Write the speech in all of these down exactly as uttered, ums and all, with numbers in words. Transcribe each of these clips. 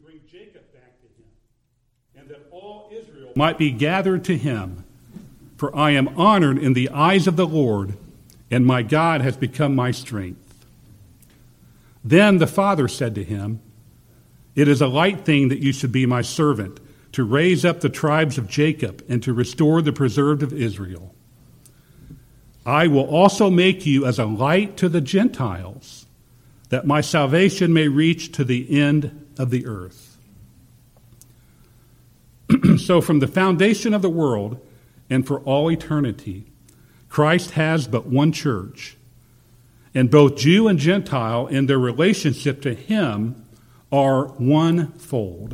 bring Jacob back to him, and that all Israel might be gathered to him. For I am honored in the eyes of the Lord, and my God has become my strength. Then the father said to him, It is a light thing that you should be my servant, to raise up the tribes of Jacob and to restore the preserved of Israel. I will also make you as a light to the Gentiles, that my salvation may reach to the end of the earth. So from the foundation of the world and for all eternity, Christ has but one church, and both Jew and Gentile in their relationship to him are one fold.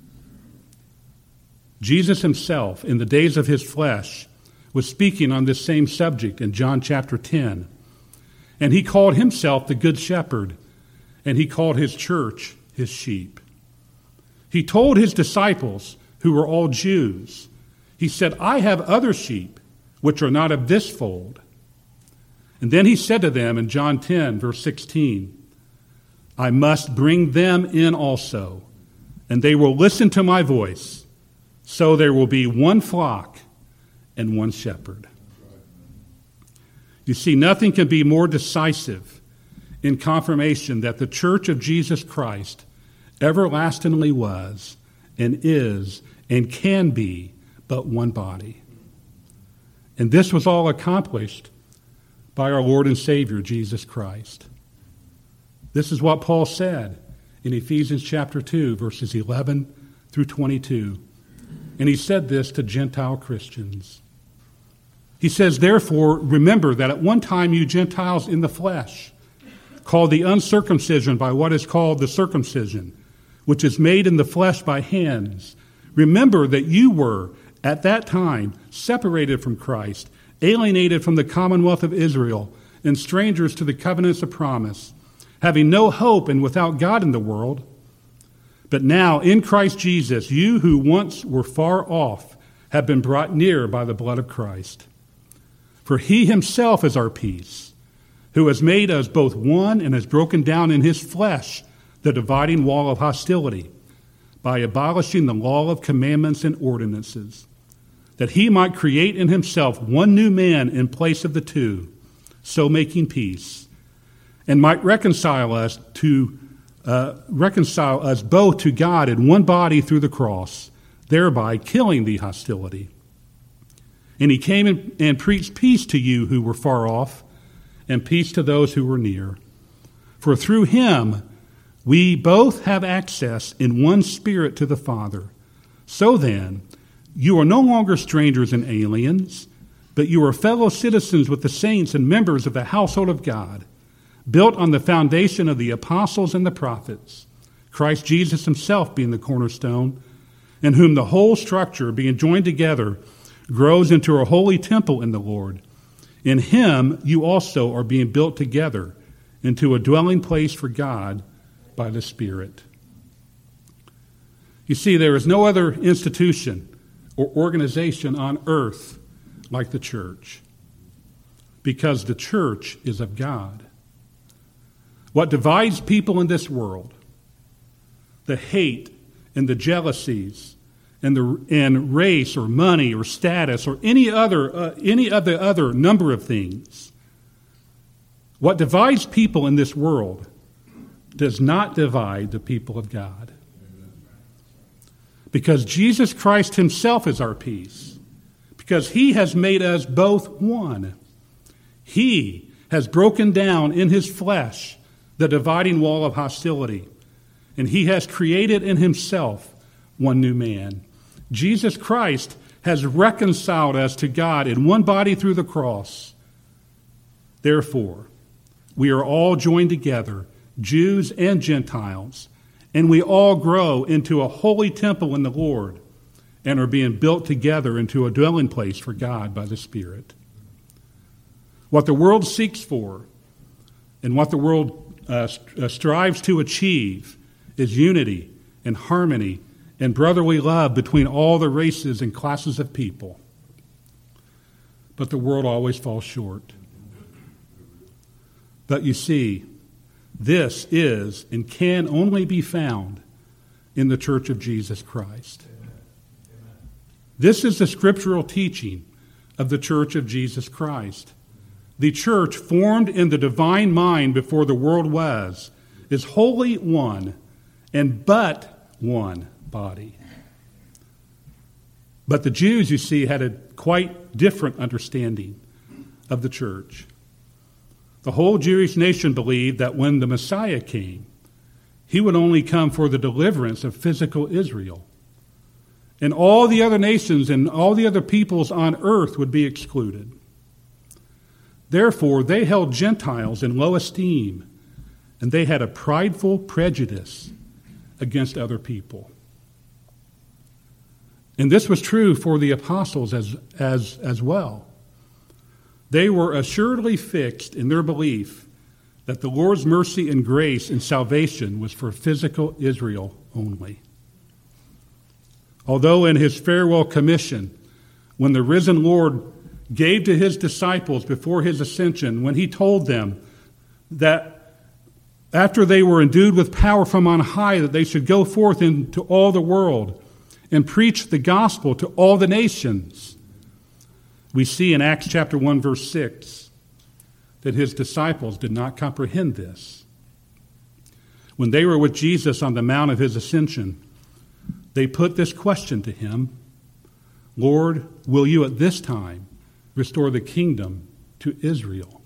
Jesus himself, in the days of his flesh, was speaking on this same subject in John chapter ten. And he called himself the Good Shepherd, and he called his church his sheep. He told his disciples, who were all Jews, he said, I have other sheep, which are not of this fold. And then he said to them in John ten, verse sixteen, I must bring them in also, and they will listen to my voice. So there will be one flock and one shepherd. You see, nothing can be more decisive in confirmation that the church of Jesus Christ everlastingly was and is and can be but one body. And this was all accomplished by our Lord and Savior, Jesus Christ. This is what Paul said in Ephesians chapter two, verses eleven through twenty-two. And he said this to Gentile Christians. He says, Therefore, remember that at one time you Gentiles in the flesh, called the uncircumcision by what is called the circumcision, which is made in the flesh by hands. Remember that you were, at that time, separated from Christ, alienated from the commonwealth of Israel, and strangers to the covenants of promise, having no hope and without God in the world. But now, in Christ Jesus, you who once were far off have been brought near by the blood of Christ. For he himself is our peace, who has made us both one and has broken down in his flesh the dividing wall of hostility, by abolishing the law of commandments and ordinances, that he might create in himself one new man in place of the two, so making peace, and might reconcile us to Uh, reconcile us both to God in one body through the cross, thereby killing the hostility. And he came and, and preached peace to you who were far off, and peace to those who were near. For through him we both have access in one spirit to the Father. So then, you are no longer strangers and aliens, but you are fellow citizens with the saints and members of the household of God, built on the foundation of the apostles and the prophets, Christ Jesus himself being the cornerstone, in whom the whole structure, being joined together, grows into a holy temple in the Lord. In him you also are being built together into a dwelling place for God by the Spirit. You see, there is no other institution or organization on earth like the church, because the church is of God. What divides people in this world, the hate and the jealousies and the and race or money or status or any other uh, any of the other number of things, what divides people in this world does not divide the people of God. Because Jesus Christ himself is our peace. Because he has made us both one. He has broken down in his flesh the dividing wall of hostility, and he has created in himself one new man. Jesus Christ has reconciled us to God in one body through the cross. Therefore, we are all joined together, Jews and Gentiles, and we all grow into a holy temple in the Lord and are being built together into a dwelling place for God by the Spirit. What the world seeks for and what the world Uh, strives to achieve is unity and harmony and brotherly love between all the races and classes of people. But the world always falls short. But you see, this is and can only be found in the Church of Jesus Christ. This is the scriptural teaching of the Church of Jesus Christ. The church, formed in the divine mind before the world was, is wholly one and but one body. But the Jews, you see, had a quite different understanding of the church. The whole Jewish nation believed that when the Messiah came, he would only come for the deliverance of physical Israel. And all the other nations and all the other peoples on earth would be excluded. Therefore, they held Gentiles in low esteem, and they had a prideful prejudice against other people. And this was true for the apostles as, as, as well. They were assuredly fixed in their belief that the Lord's mercy and grace and salvation was for physical Israel only. Although in his farewell commission, when the risen Lord gave to his disciples before his ascension, when he told them that after they were endued with power from on high, that they should go forth into all the world and preach the gospel to all the nations, we see in Acts chapter one, verse six, that his disciples did not comprehend this. When they were with Jesus on the Mount of his ascension, they put this question to him: Lord, will you at this time restore the kingdom to Israel?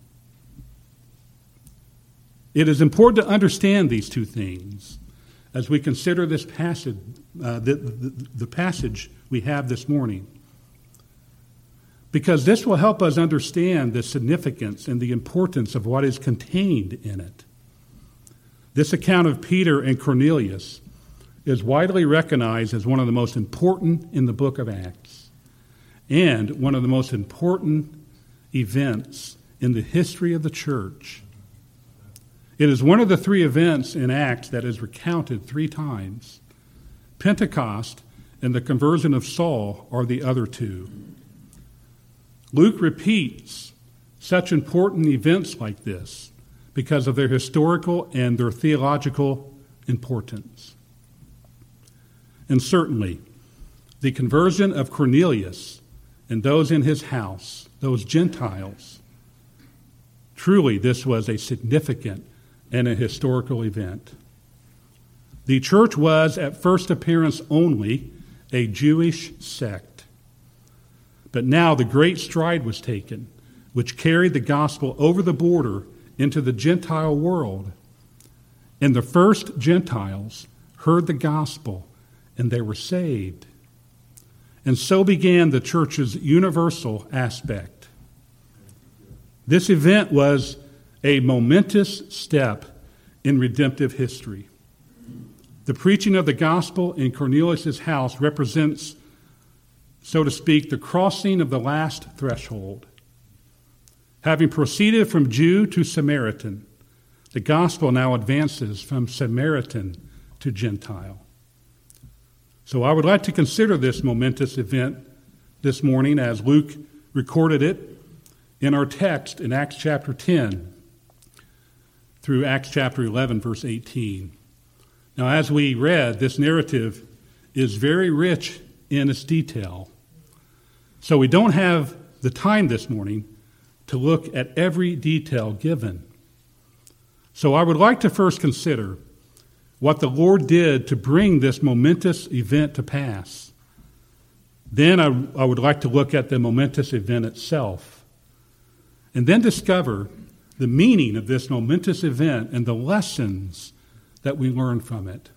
It is important to understand these two things as we consider this passage, uh, the, the, the passage we have this morning, because this will help us understand the significance and the importance of what is contained in it. This account of Peter and Cornelius is widely recognized as one of the most important in the book of Acts and one of the most important events in the history of the church. It is one of the three events in Acts that is recounted three times. Pentecost and the conversion of Saul are the other two. Luke repeats such important events like this because of their historical and their theological importance. And certainly, the conversion of Cornelius and those in his house, those Gentiles, truly this was a significant and a historical event. The church was, at first appearance only, a Jewish sect. But now the great stride was taken, which carried the gospel over the border into the Gentile world. And the first Gentiles heard the gospel, and they were saved. And so began the church's universal aspect. This event was a momentous step in redemptive history. The preaching of the gospel in Cornelius' house represents, so to speak, the crossing of the last threshold. Having proceeded from Jew to Samaritan, the gospel now advances from Samaritan to Gentile. So I would like to consider this momentous event this morning as Luke recorded it in our text in Acts chapter ten through Acts chapter eleven, verse eighteen. Now, as we read, this narrative is very rich in its detail. So we don't have the time this morning to look at every detail given. So I would like to first consider what the Lord did to bring this momentous event to pass. Then I, I would like to look at the momentous event itself, and then discover the meaning of this momentous event and the lessons that we learn from it.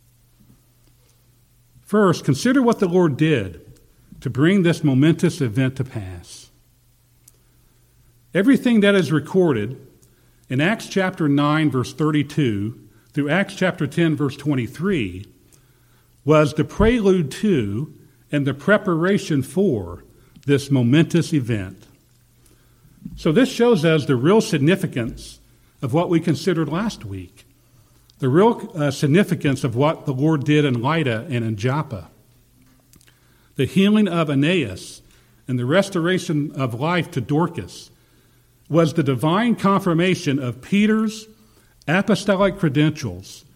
First, consider what the Lord did to bring this momentous event to pass. Everything that is recorded in Acts chapter nine, verse thirty-two, through Acts chapter ten, verse twenty-three, was the prelude to and the preparation for this momentous event. So this shows us the real significance of what we considered last week, the real uh, significance of what the Lord did in Lydda and in Joppa, the healing of Aeneas and the restoration of life to Dorcas was the divine confirmation of Peter's apostolic credentials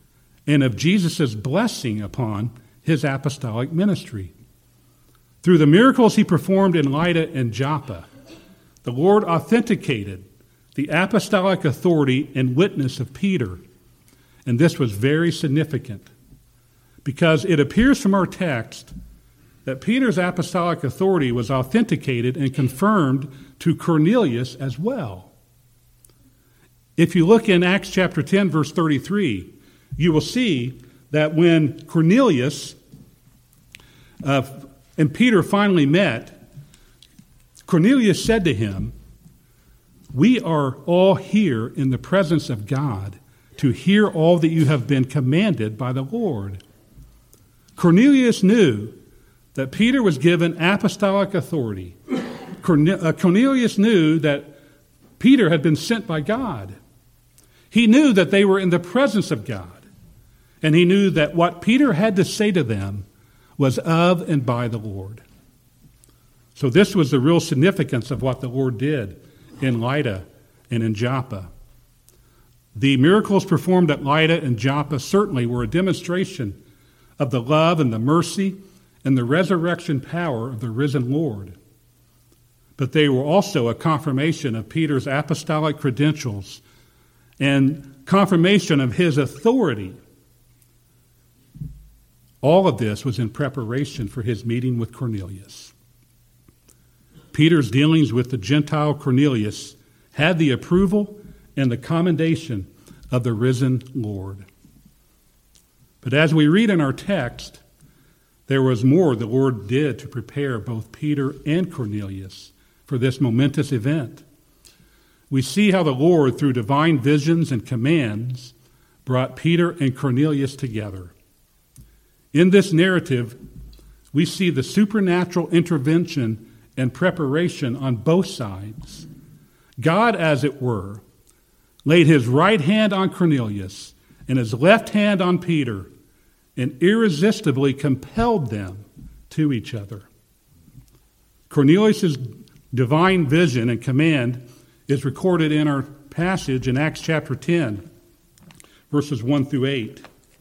and of Jesus' blessing upon his apostolic ministry. Through the miracles he performed in Lydda and Joppa, the Lord authenticated the apostolic authority and witness of Peter. And this was very significant because it appears from our text that Peter's apostolic authority was authenticated and confirmed to Cornelius as well. If you look in Acts chapter ten, verse thirty-three, you will see that when Cornelius uh, and Peter finally met, Cornelius said to him, "We are all here in the presence of God to hear all that you have been commanded by the Lord." Cornelius knew that Peter was given apostolic authority. Cornelius knew that Peter had been sent by God. He knew that they were in the presence of God. And he knew that what Peter had to say to them was of and by the Lord. So this was the real significance of what the Lord did in Lydda and in Joppa. The miracles performed at Lydda and Joppa certainly were a demonstration of the love and the mercy and the resurrection power of the risen Lord. But they were also a confirmation of Peter's apostolic credentials and confirmation of his authority. All of this was in preparation for his meeting with Cornelius. Peter's dealings with the Gentile Cornelius had the approval and the commendation of the risen Lord. But as we read in our text, there was more the Lord did to prepare both Peter and Cornelius for this momentous event. We see how the Lord, through divine visions and commands, brought Peter and Cornelius together. In this narrative, we see the supernatural intervention and preparation on both sides. God, as it were, laid his right hand on Cornelius and his left hand on Peter and irresistibly compelled them to each other. Cornelius' divine vision and command is recorded in our passage in Acts chapter ten, verses one through eight.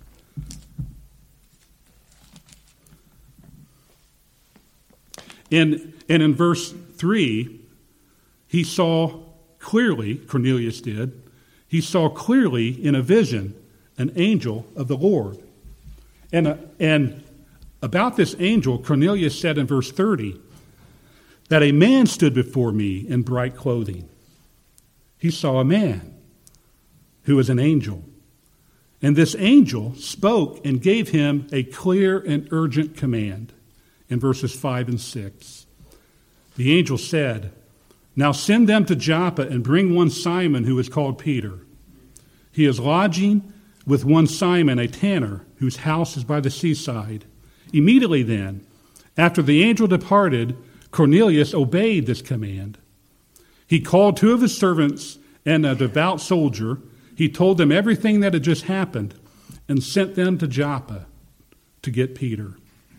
And, and in verse three, he saw clearly, Cornelius did, he saw clearly in a vision an angel of the Lord. And, uh, and about this angel, Cornelius said in verse thirty, that a man stood before me in bright clothing. He saw a man who was an angel. And this angel spoke and gave him a clear and urgent command in verses five and six. The angel said, "Now send them to Joppa and bring one Simon who is called Peter. He is lodging with one Simon, a tanner, whose house is by the seaside." Immediately then, after the angel departed, Cornelius obeyed this command. He called two of his servants and a devout soldier. He told them everything that had just happened and sent them to Joppa to get Peter.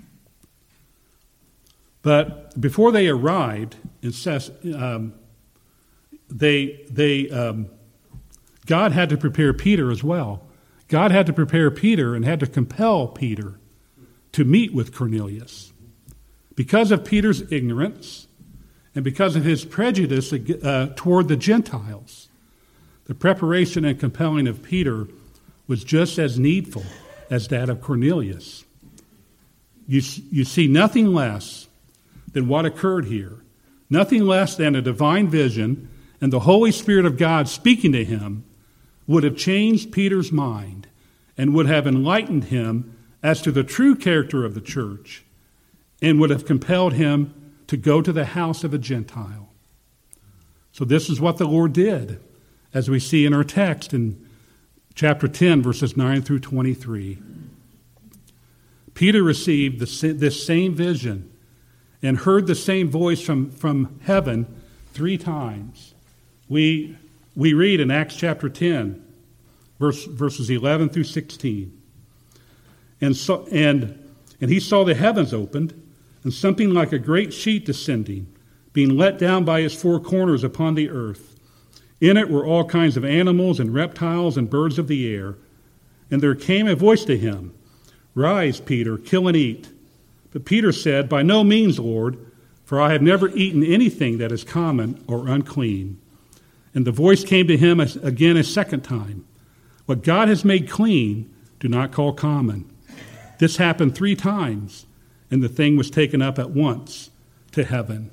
But before they arrived in Ces- um, they, they, um, God had to prepare Peter as well. God had to prepare Peter and had to compel Peter to meet with Cornelius. Because of Peter's ignorance and because of his prejudice uh, toward the Gentiles, the preparation and compelling of Peter was just as needful as that of Cornelius. You, you see nothing less than what occurred here, nothing less than a divine vision and the Holy Spirit of God speaking to him would have changed Peter's mind and would have enlightened him as to the true character of the church and would have compelled him to go to the house of a Gentile. So this is what the Lord did, as we see in our text in chapter ten, verses nine through twenty-three. Peter received the, this same vision and heard the same voice from, from heaven three times. We, we read in Acts chapter ten, verse, verses eleven through sixteen. And, so, and, and he saw the heavens opened, and something like a great sheet descending, being let down by its four corners upon the earth. In it were all kinds of animals and reptiles and birds of the air. And there came a voice to him, "Rise, Peter, kill and eat." But Peter said, "By no means, Lord, for I have never eaten anything that is common or unclean." And the voice came to him again a second time, "What God has made clean, do not call common." This happened three times, and the thing was taken up at once to heaven.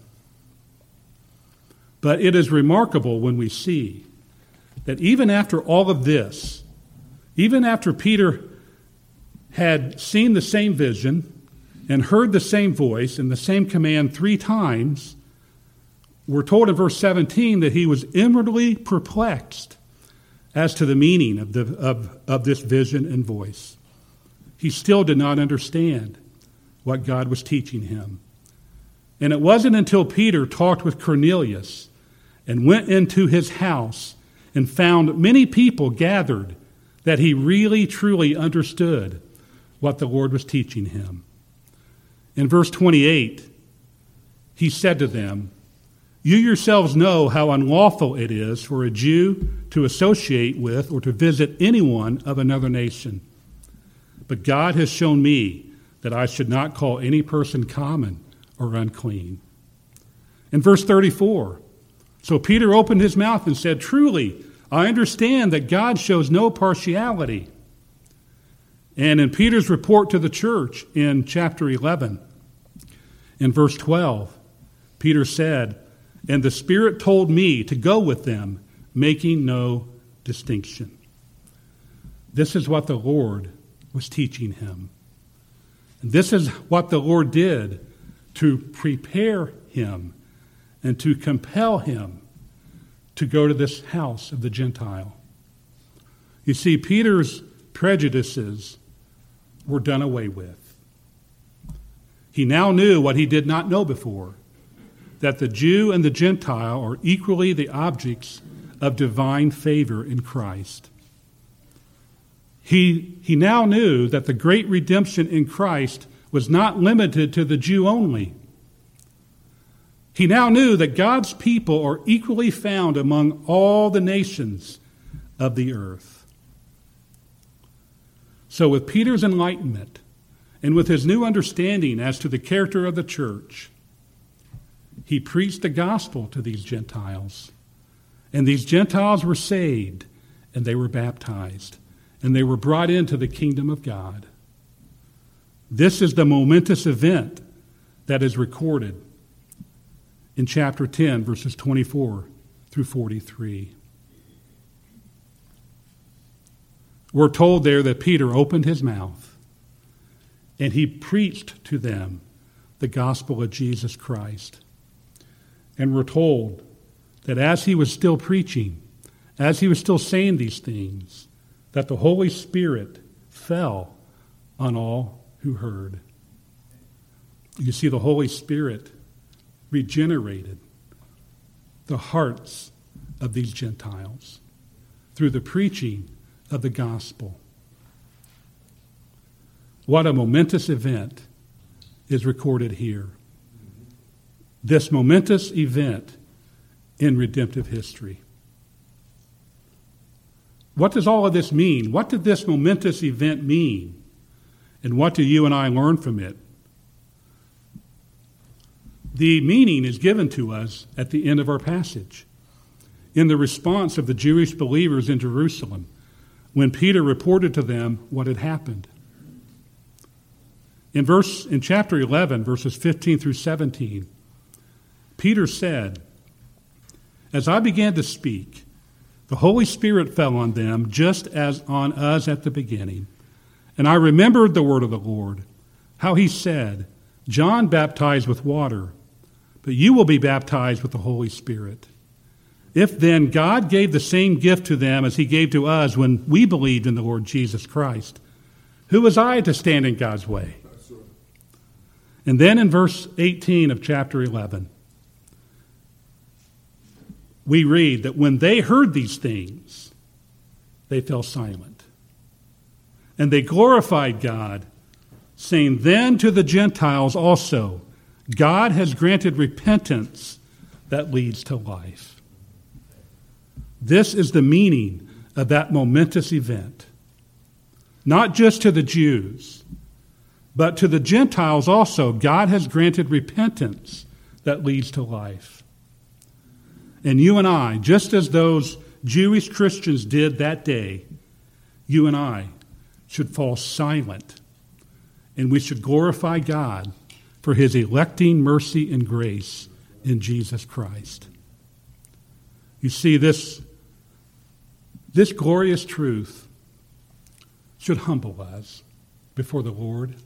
But it is remarkable when we see that even after all of this, even after Peter had seen the same vision and heard the same voice and the same command three times, we're told in verse seventeen that he was inwardly perplexed as to the meaning of, the, of, of this vision and voice. He still did not understand what God was teaching him. And it wasn't until Peter talked with Cornelius and went into his house and found many people gathered that he really, truly understood what the Lord was teaching him. In verse twenty-eight, he said to them, "You yourselves know how unlawful it is for a Jew to associate with or to visit anyone of another nation. But God has shown me that I should not call any person common or unclean." In verse thirty-four, so Peter opened his mouth and said, "Truly, I understand that God shows no partiality." And in Peter's report to the church in chapter eleven, in verse twelve, Peter said, "And the Spirit told me to go with them, making no distinction." This is what the Lord was teaching him. And this is what the Lord did to prepare him and to compel him to go to this house of the Gentile. You see, Peter's prejudices were done away with. He now knew what he did not know before, that the Jew and the Gentile are equally the objects of divine favor in Christ. He, he now knew that the great redemption in Christ was not limited to the Jew only. He now knew that God's people are equally found among all the nations of the earth. So with Peter's enlightenment and with his new understanding as to the character of the church, he preached the gospel to these Gentiles. And these Gentiles were saved, and they were baptized, and they were brought into the kingdom of God. This is the momentous event that is recorded in chapter ten, verses twenty-four through forty-three. We're told there that Peter opened his mouth and he preached to them the gospel of Jesus Christ. And we're told that as he was still preaching, as he was still saying these things, that the Holy Spirit fell on all who heard. You see, the Holy Spirit regenerated the hearts of these Gentiles through the preaching of the gospel. What a momentous event is recorded here. This momentous event in redemptive history. What does all of this mean? What did this momentous event mean? And what do you and I learn from it? The meaning is given to us at the end of our passage, in the response of the Jewish believers in Jerusalem, when Peter reported to them what had happened. In verse in chapter eleven, verses fifteen through seventeen, Peter said, "As I began to speak, the Holy Spirit fell on them just as on us at the beginning. And I remembered the word of the Lord, how he said, 'John baptized with water, but you will be baptized with the Holy Spirit.' If then God gave the same gift to them as he gave to us when we believed in the Lord Jesus Christ, who was I to stand in God's way?" And then in verse eighteen of chapter eleven, we read that when they heard these things, they fell silent. And they glorified God, saying, "Then to the Gentiles also, God has granted repentance that leads to life." This is the meaning of that momentous event. not just to the Jews, but to the Gentiles also. God has granted repentance that leads to life. And you and I, just as those Jewish Christians did that day, you and I should fall silent, and we should glorify God for his electing mercy and grace in Jesus Christ. You see, this, this glorious truth should humble us before the Lord.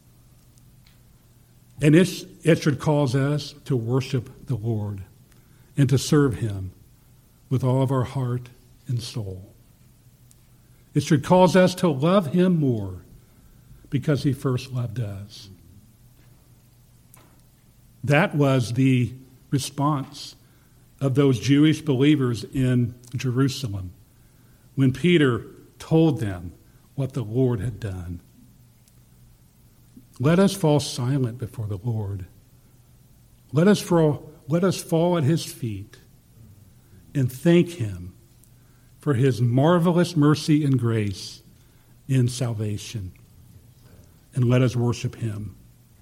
And it, it should cause us to worship the Lord and to serve him with all of our heart and soul. It should cause us to love him more because he first loved us. That was the response of those Jewish believers in Jerusalem when Peter told them what the Lord had done. Let us fall silent before the Lord. Let us fall, let us fall at his feet and thank him for his marvelous mercy and grace in salvation. And let us worship him.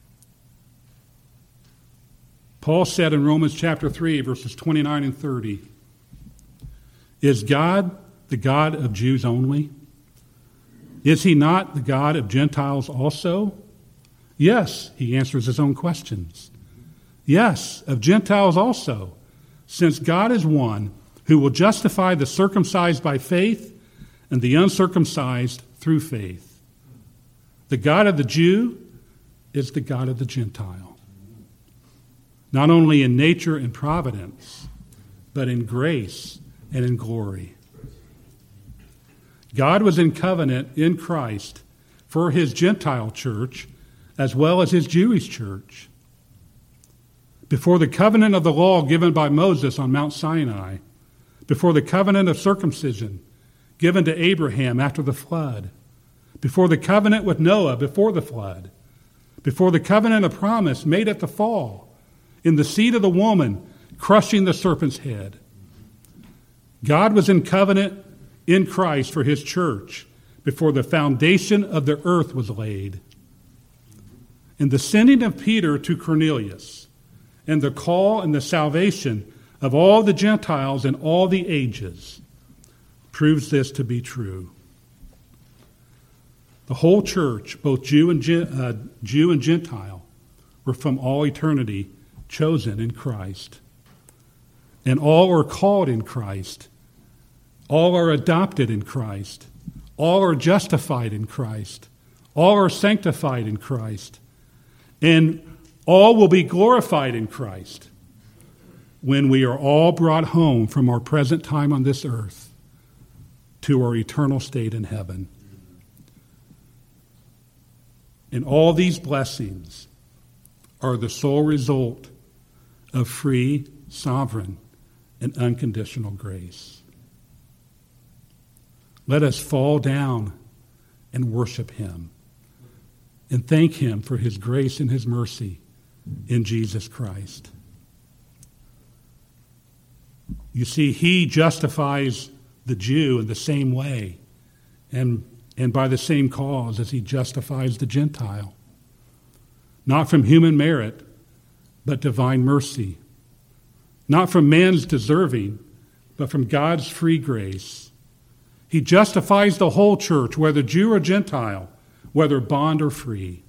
Paul said in Romans chapter three, verses twenty-nine and thirty, is God the God of Jews only? Is he not the God of Gentiles also? Yes, he answers his own questions. Yes, of Gentiles also, since God is one who will justify the circumcised by faith and the uncircumcised through faith. The God of the Jew is the God of the Gentile, not only in nature and providence, but in grace and in glory. God was in covenant in Christ for his Gentile church as well as his Jewish church. Before the covenant of the law given by Moses on Mount Sinai, before the covenant of circumcision given to Abraham after the flood, before the covenant with Noah before the flood, before the covenant of promise made at the fall, in the seed of the woman crushing the serpent's head. God was in covenant in Christ for his church before the foundation of the earth was laid. And the sending of Peter to Cornelius and the call and the salvation of all the Gentiles in all the ages proves this to be true. The whole church, both Jew and, uh, Jew and Gentile, were from all eternity chosen in Christ. And all are called in Christ. All are adopted in Christ. All are justified in Christ. All are sanctified in Christ. And all will be glorified in Christ when we are all brought home from our present time on this earth to our eternal state in heaven. And all these blessings are the sole result of free, sovereign, and unconditional grace. Let us fall down and worship him and thank him for his grace and his mercy in Jesus Christ. You see, he justifies the Jew in the same way and, and by the same cause as he justifies the Gentile. Not from human merit, but divine mercy. Not from man's deserving, but from God's free grace. He justifies the whole church, whether Jew or Gentile, whether bond or free.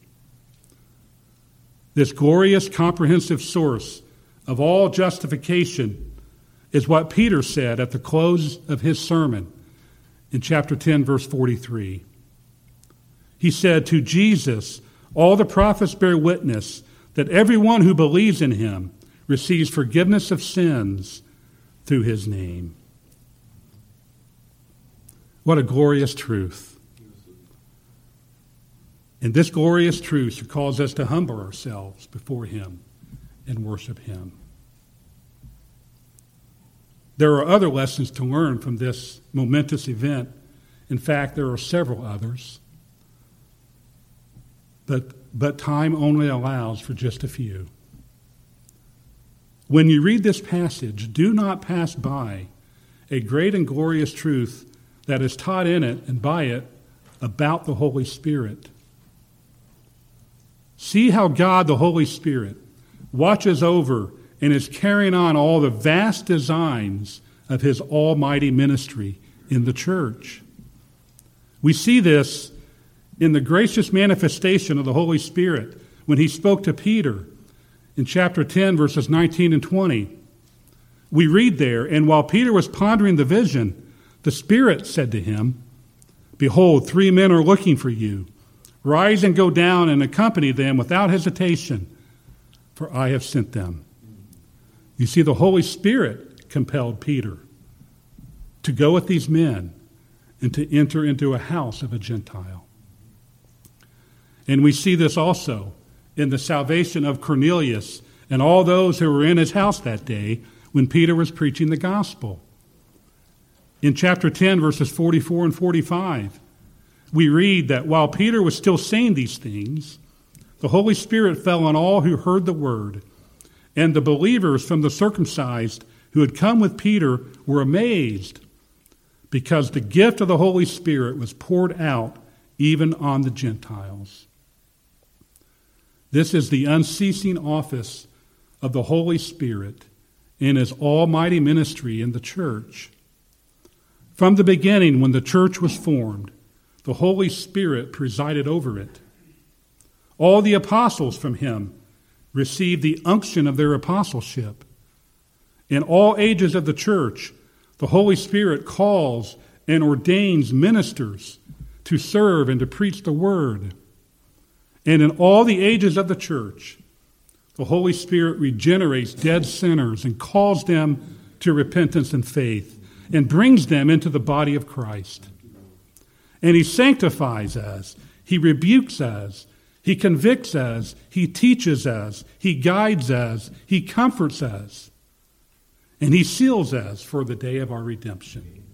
This glorious, comprehensive source of all justification is what Peter said at the close of his sermon in chapter ten, verse forty-three. He said, "To Jesus, all the prophets bear witness that everyone who believes in him receives forgiveness of sins through his name." What a glorious truth. And this glorious truth should cause us to humble ourselves before him and worship him. There are other lessons to learn from this momentous event. In fact, there are several others. But, but time only allows for just a few. When you read this passage, do not pass by a great and glorious truth that is taught in it and by it about the Holy Spirit. See how God, the Holy Spirit, watches over and is carrying on all the vast designs of his almighty ministry in the church. We see this in the gracious manifestation of the Holy Spirit when he spoke to Peter in chapter ten, verses nineteen and twenty. We read there, "And while Peter was pondering the vision, the Spirit said to him, 'Behold, three men are looking for you. Rise and go down and accompany them without hesitation, for I have sent them.'" You see, the Holy Spirit compelled Peter to go with these men and to enter into a house of a Gentile. And we see this also in the salvation of Cornelius and all those who were in his house that day when Peter was preaching the gospel. In chapter ten, verses forty-four and forty-five, we read that while Peter was still saying these things, the Holy Spirit fell on all who heard the word, and the believers from the circumcised who had come with Peter were amazed because the gift of the Holy Spirit was poured out even on the Gentiles. This is the unceasing office of the Holy Spirit in his almighty ministry in the church. From the beginning, when the church was formed, the Holy Spirit presided over it. All the apostles from him received the unction of their apostleship. In all ages of the church, the Holy Spirit calls and ordains ministers to serve and to preach the word. And in all the ages of the church, the Holy Spirit regenerates dead sinners and calls them to repentance and faith and brings them into the body of Christ. And he sanctifies us, he rebukes us, he convicts us, he teaches us, he guides us, he comforts us, and he seals us for the day of our redemption.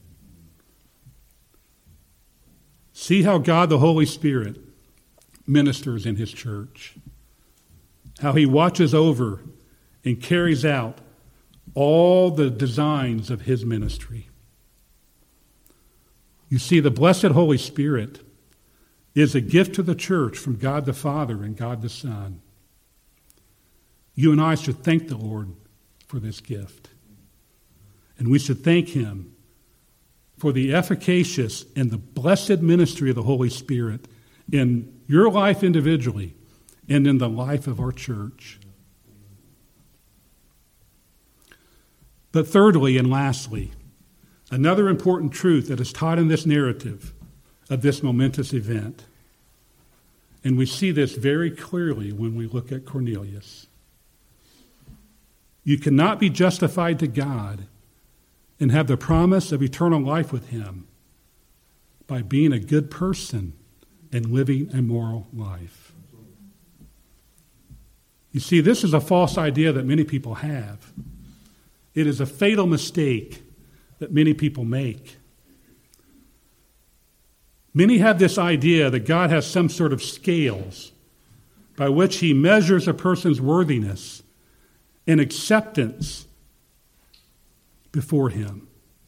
See how God, the Holy Spirit, ministers in his church, how he watches over and carries out all the designs of his ministry. You see, the blessed Holy Spirit is a gift to the church from God the Father and God the Son. You and I should thank the Lord for this gift. And we should thank him for the efficacious and the blessed ministry of the Holy Spirit in your life individually and in the life of our church. But thirdly and lastly, another important truth that is taught in this narrative of this momentous event, and we see this very clearly when we look at Cornelius. You cannot be justified to God and have the promise of eternal life with him by being a good person and living a moral life. You see, this is a false idea that many people have. It is a fatal mistake that many people make. Many have this idea that God has some sort of scales by which he measures a person's worthiness and acceptance before him.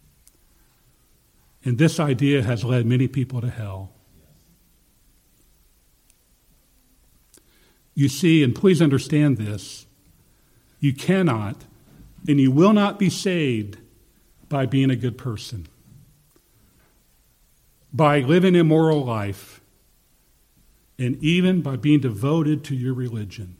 And this idea has led many people to hell. You see, and please understand this, you cannot and you will not be saved by being a good person, by living a moral life, and even by being devoted to your religion.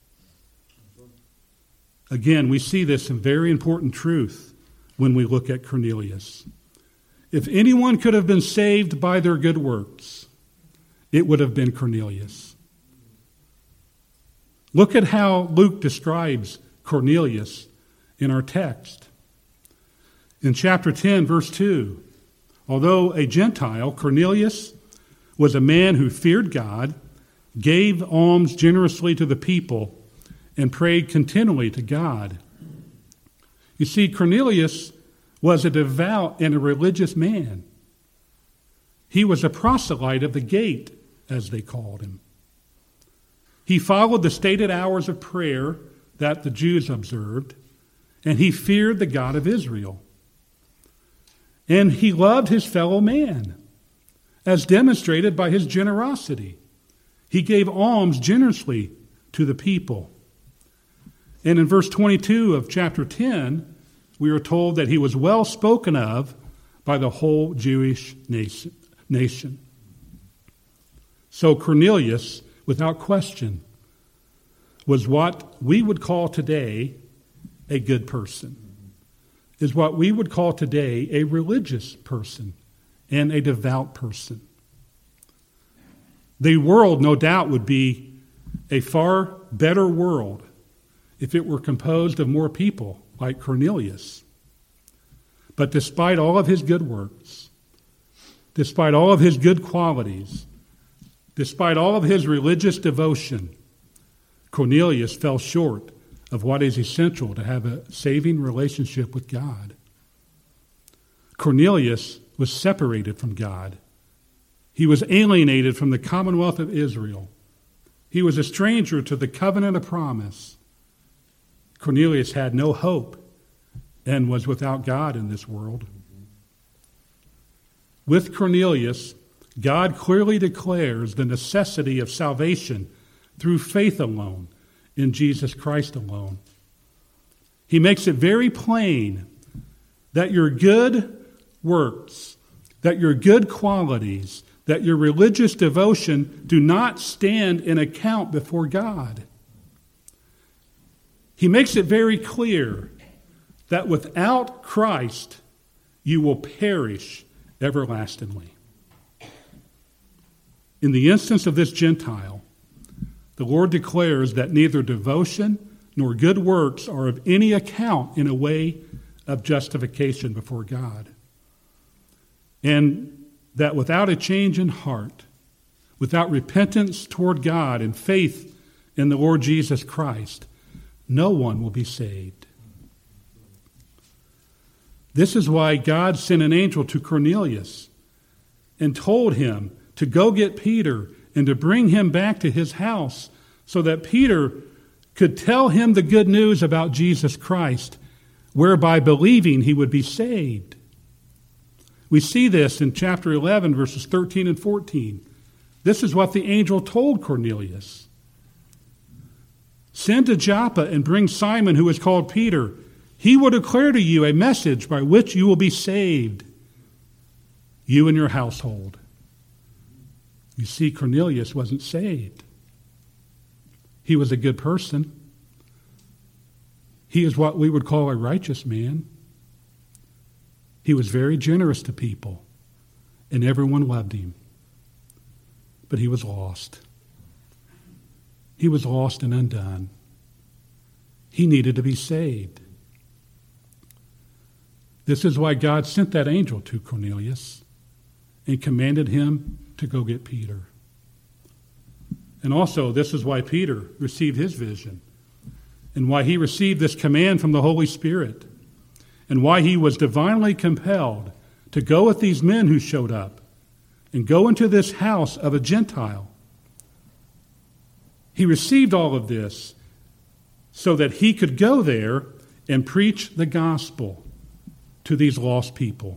Again, we see this in very important truth when we look at Cornelius. If anyone could have been saved by their good works, it would have been Cornelius. Look at how Luke describes Cornelius in our text. In chapter ten, verse two, although a Gentile, Cornelius was a man who feared God, gave alms generously to the people, and prayed continually to God. You see, Cornelius was a devout and a religious man. He was a proselyte of the gate, as they called him. He followed the stated hours of prayer that the Jews observed, and he feared the God of Israel. And he loved his fellow man. as demonstrated by his generosity. He gave alms generously to the people. And in verse twenty-two of chapter ten, we are told that he was well spoken of by the whole Jewish nation. So Cornelius, without question, was what we would call today a good person, is what we would call today a religious person and a devout person. The world, no doubt, would be a far better world if it were composed of more people like Cornelius. But despite all of his good works, despite all of his good qualities, despite all of his religious devotion, Cornelius fell short of what is essential to have a saving relationship with God. Cornelius was separated from God. He was alienated from the commonwealth of Israel. He was a stranger to the covenant of promise. Cornelius had no hope and was without God in this world. With Cornelius, God clearly declares the necessity of salvation through faith alone, in Jesus Christ alone. He makes it very plain that your good works, that your good qualities, that your religious devotion do not stand in account before God. He makes it very clear that without Christ, you will perish everlastingly. In the instance of this Gentile, the Lord declares that neither devotion nor good works are of any account in a way of justification before God. And that without a change in heart, without repentance toward God and faith in the Lord Jesus Christ, no one will be saved. This is why God sent an angel to Cornelius and told him to go get Peter and to bring him back to his house so that Peter could tell him the good news about Jesus Christ, whereby believing he would be saved. We see this in chapter eleven, verses thirteen and fourteen. This is what the angel told Cornelius. Send to Joppa and bring Simon, who is called Peter. He will declare to you a message by which you will be saved, you and your household. You see, Cornelius wasn't saved. He was a good person. He is what we would call a righteous man. He was very generous to people, and everyone loved him. But he was lost. He was lost and undone. He needed to be saved. This is why God sent that angel to Cornelius and commanded him to go get Peter. And also, this is why Peter received his vision and why he received this command from the Holy Spirit and why he was divinely compelled to go with these men who showed up and go into this house of a Gentile. He received all of this so that he could go there and preach the gospel to these lost people.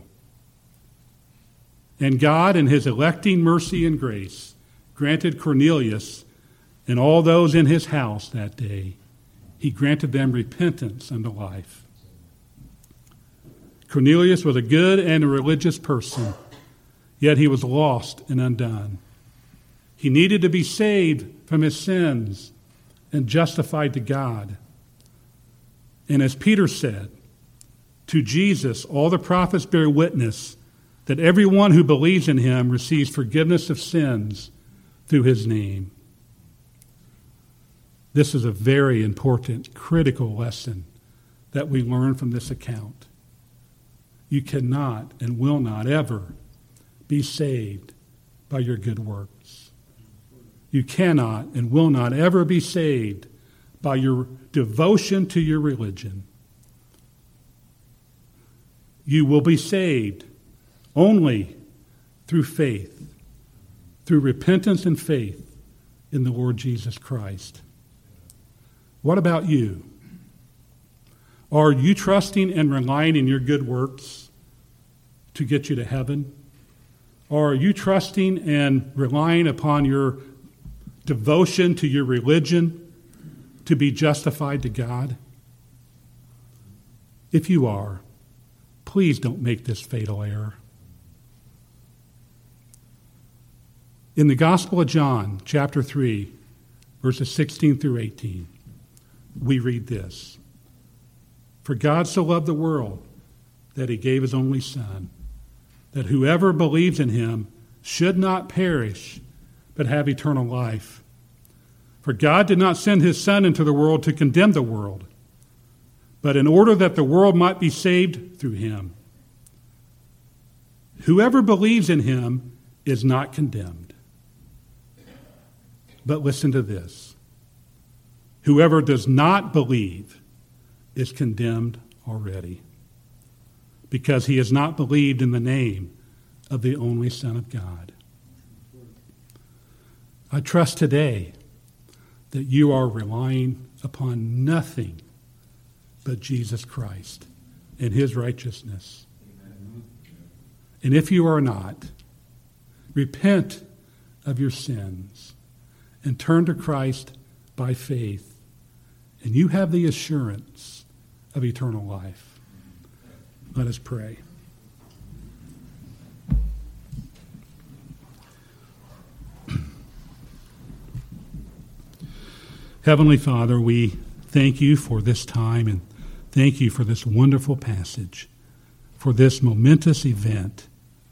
And God, in his electing mercy and grace, granted Cornelius and all those in his house that day, he granted them repentance unto life. Cornelius was a good and a religious person, yet he was lost and undone. He needed to be saved from his sins and justified to God. And as Peter said, to Jesus all the prophets bear witness that everyone who believes in him receives forgiveness of sins through his name. This is a very important, critical lesson that we learn from this account. You cannot and will not ever be saved by your good works. You cannot and will not ever be saved by your devotion to your religion. You will be saved only through faith, through repentance and faith in the Lord Jesus Christ. What about you? Are you trusting and relying in your good works to get you to heaven? Or are you trusting and relying upon your devotion to your religion to be justified to God? If you are, please don't make this fatal error. In the Gospel of John, chapter three, verses sixteen through eighteen, we read this. For God so loved the world that he gave his only Son, that whoever believes in him should not perish, but have eternal life. For God did not send his Son into the world to condemn the world, but in order that the world might be saved through him. Whoever believes in him is not condemned. But listen to this. Whoever does not believe is condemned already, because he has not believed in the name of the only Son of God. I trust today that you are relying upon nothing but Jesus Christ and his righteousness. Amen. And if you are not, repent of your sins and turn to Christ by faith, and you have the assurance of eternal life. Let us pray. Heavenly Father, we thank you for this time and thank you for this wonderful passage, for this momentous event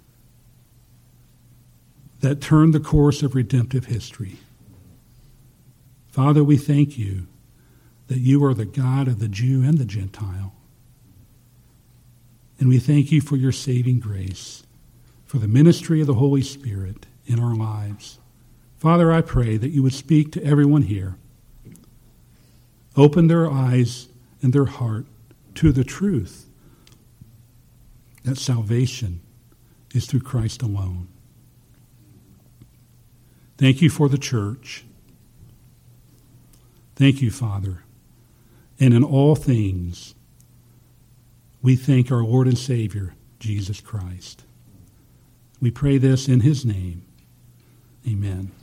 that turned the course of redemptive history. Father, we thank you that you are the God of the Jew and the Gentile. And we thank you for your saving grace, for the ministry of the Holy Spirit in our lives. Father, I pray that you would speak to everyone here. Open their eyes and their heart to the truth that salvation is through Christ alone. Thank you for the church. Thank you, Father. And in all things, we thank our Lord and Savior, Jesus Christ. We pray this in his name. Amen.